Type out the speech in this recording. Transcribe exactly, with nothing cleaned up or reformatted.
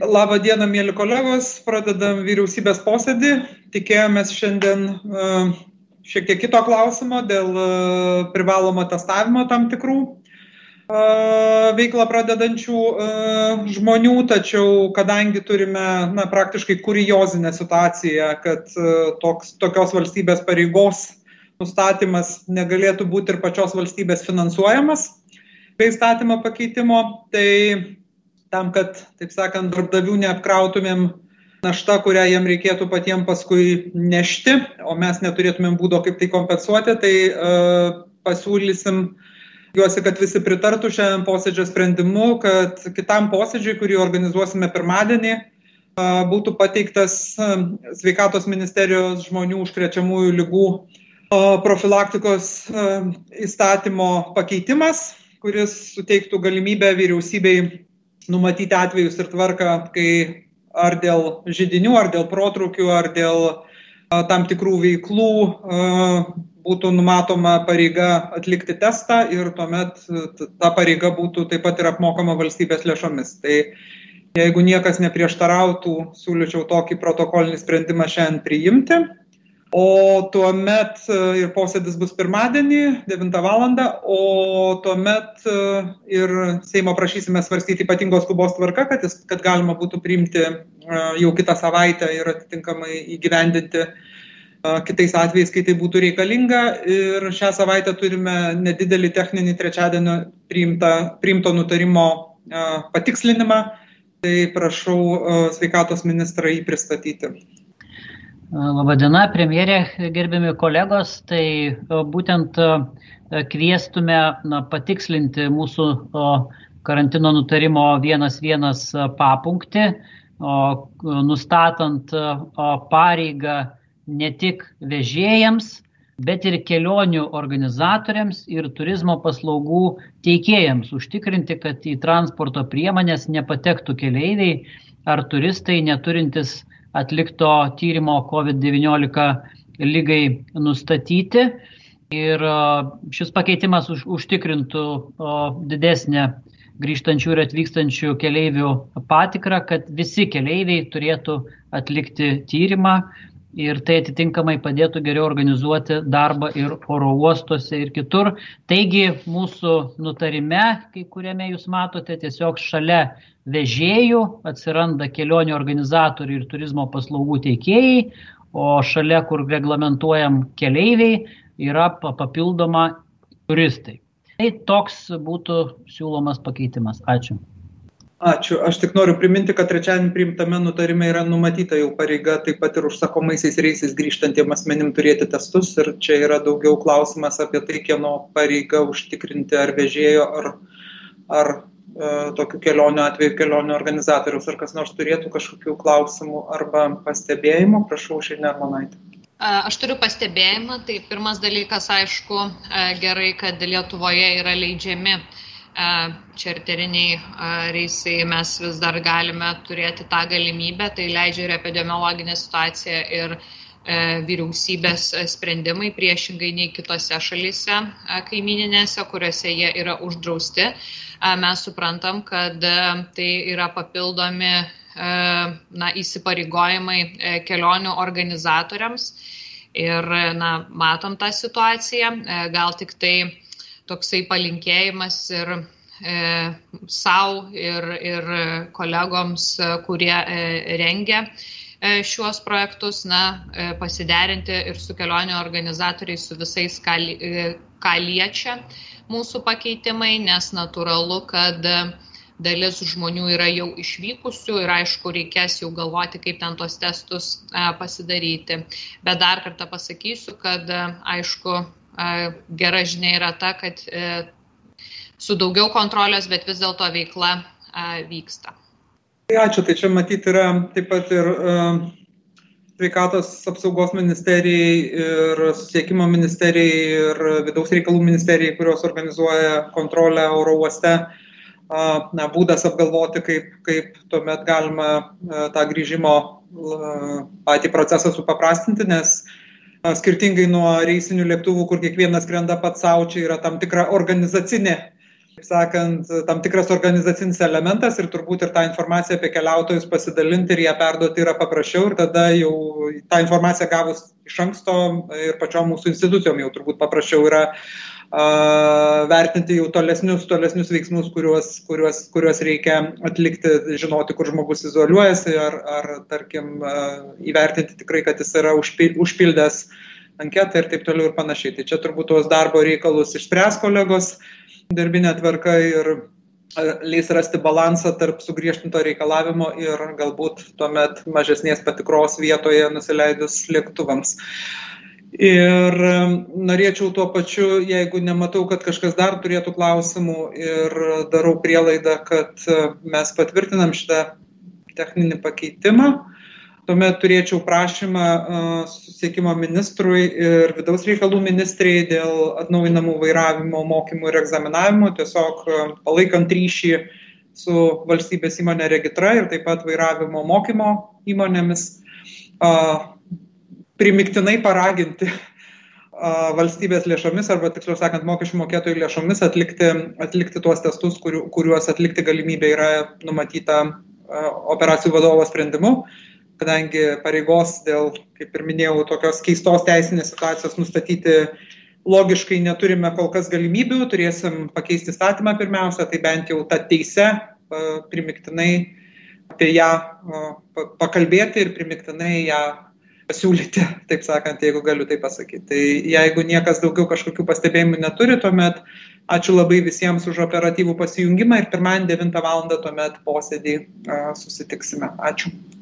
Labą dieną, mėly kolegos, pradedam vyriausybės posėdį. Tikėjomės šiandien uh, šiek tiek kito klausimo dėl uh, privalomo testavimo tam tikrų uh, veiklą pradedančių uh, žmonių, tačiau kadangi turime na, praktiškai kuriozinę situaciją, kad uh, toks, tokios valstybės pareigos nustatymas negalėtų būti ir pačios valstybės finansuojamas be įstatymo pakeitimo, tai tam, kad, taip sakant, darbdavių neapkrautumėm naštą, kurią jiem reikėtų patiems paskui nešti, o mes neturėtumėm būdo kaip tai kompensuoti, tai uh, pasiūlysim, tikiuosi, kad visi pritartų šiandien posėdžio sprendimu, kad kitam posėdžiui, kurį organizuosime pirmadienį, uh, būtų pateiktas uh, Sveikatos ministerijos žmonių užkrečiamųjų ligų uh, profilaktikos uh, įstatymo pakeitimas, kuris suteiktų galimybę vyriausybei numatyti atvejus ir tvarką, kai ar dėl židinių, ar dėl protrūkių, ar dėl a, tam tikrų veiklų a, būtų numatoma pareiga atlikti testą ir tuomet ta pareiga būtų taip pat ir apmokama valstybės lėšomis. Tai jeigu niekas neprieštarautų, siūlyčiau tokį protokolinį sprendimą šiandien priimti. O tuomet ir posėdis bus pirmadienį, devintą valandą, o tuomet ir Seimo prašysime svarstyti ypatingos skubos tvarka, kad, jis, kad galima būtų priimti jau kitą savaitę ir atitinkamai įgyvendinti kitais atvejais, kai tai būtų reikalinga. Ir šią savaitę turime nedidelį techninį trečiadienio priimtą, priimto nutarimo patikslinimą. Tai prašau sveikatos ministrą jį pristatyti. Labadiena, premjerė, gerbiami kolegos, tai būtent kviestume na, patikslinti mūsų karantino nutarimo vienas vienas papunktį, nustatant pareigą ne tik vežėjams, bet ir kelionių organizatoriams ir turizmo paslaugų teikėjams užtikrinti, kad į transporto priemonės nepatektų keleiviai ar turistai neturintis atlikto tyrimo COVID devyniolika lygai nustatyti. Ir šis pakeitimas už, užtikrintų didesnę grįžtančių ir atvykstančių keleivių patikrą, kad visi keleiviai turėtų atlikti tyrimą ir tai atitinkamai padėtų geriau organizuoti darbą ir oro uostuose ir kitur. Taigi mūsų nutarime, kai kuriame jūs matote, tiesiog šalia vežėjų atsiranda kelionių organizatorių ir turizmo paslaugų teikėjai, o šalia, kur reglamentuojam keleiviai, yra papildoma turistai. Tai toks būtų siūlomas pakeitimas. Ačiū. Ačiū. Aš tik noriu priminti, kad trečiadienį priimtame nutarime yra numatyta jau pareiga taip pat ir užsakomaisiais reisais grįžtantiem asmenim turėti testus. Ir čia yra daugiau klausimas apie tai, kieno pareiga užtikrinti ar vežėjo, ar, ar e, tokių kelionių atveju kelionių organizatorius, ar kas nors turėtų kažkokių klausimų arba pastebėjimų. Prašau, Šiandien Armonaitė. Aš turiu pastebėjimą. Tai pirmas dalykas, aišku, gerai, kad Lietuvoje yra leidžiami čarteriniai reisai, mes vis dar galime turėti tą galimybę, tai leidžia ir epidemiologinė situacija ir vyriausybės sprendimai priešingai nei kitose šalyse kaimyninėse, kuriuose jie yra uždrausti. Mes suprantam, kad tai yra papildomi na, įsipareigojimai kelionių organizatoriams ir na, matom tą situaciją, gal tik tai toksai palinkėjimas ir e, savo ir, ir kolegoms, kurie e, rengia e, šiuos projektus, na, e, pasiderinti ir su kelionių organizatoriais, su visais, ką, e, ką liečia mūsų pakeitimai, nes natūralu, kad dalis žmonių yra jau išvykusių ir aišku, reikės jau galvoti, kaip ten tos testus e, pasidaryti. Bet dar kartą pasakysiu, kad e, aišku, gera žinia yra ta, kad su daugiau kontrolės, bet vis dėlto veikla vyksta. Ačiū, tai čia matyti yra taip pat ir Sveikatos apsaugos ministerijai ir Susisiekimo ministerijai ir Vidaus reikalų ministerijai, kurios organizuoja kontrolę oro uoste, na, būdas apgalvoti, kaip, kaip tuomet galima tą grįžimo patį procesą supaprastinti, nes skirtingai nuo reisinių lėktuvų, kur kiekvienas skrenda pats savo, čia yra tam tikra organizacinė taip sakant, tam tikras organizacinis elementas ir turbūt ir tą informaciją apie keliautojus pasidalinti ir ją perduoti yra paprasčiau ir tada jau tą informaciją gavus iš anksto ir pačiom mūsų institucijom jau turbūt paprasčiau yra uh, vertinti jau tolesnius, tolesnius veiksmus, kuriuos, kuriuos, kuriuos reikia atlikti, žinoti, kur žmogus izoliuojasi ar, ar tarkim, uh, įvertinti tikrai, kad jis yra užpildęs anketą ir taip toliau ir panašiai. Tai čia turbūt tos darbo reikalus išspręs kolegos darbinė tvarka ir leis rasti balansą tarp sugriežtinto reikalavimo ir galbūt tuomet mažesnės patikros vietoje nusileidus lėktuvams. Ir norėčiau tuo pačiu, jeigu nematau, kad kažkas dar turėtų klausimų ir darau prielaidą, kad mes patvirtinam šitą techninį pakeitimą, tuomet turėčiau prašymą susisiekimo ministrui ir vidaus reikalų ministrei dėl atnaujinamų vairavimo mokymų ir egzaminavimų, tiesiog palaikant ryšį su valstybės įmonė Regitra ir taip pat vairavimo mokymo įmonėmis, primiktinai paraginti valstybės lėšomis arba tiksliau sakant mokesčių mokėtojų lėšomis atlikti, atlikti tuos testus, kuriu, kuriuos atlikti galimybė yra numatyta operacijų vadovo sprendimu. Kadangi pareigos dėl, kaip ir minėjau, tokios keistos teisinės situacijos nustatyti logiškai neturime kol kas galimybių, turėsim pakeisti įstatymą pirmiausia, tai bent jau tą teisę primiktinai apie ją pakalbėti ir primiktinai ją pasiūlyti, taip sakant, jeigu galiu tai pasakyti. Tai jeigu niekas daugiau kažkokių pastebėjimų neturi, tuomet ačiū labai visiems už operatyvų pasijungimą ir pirmadienį devintą valandą tuomet posėdį susitiksime. Ačiū.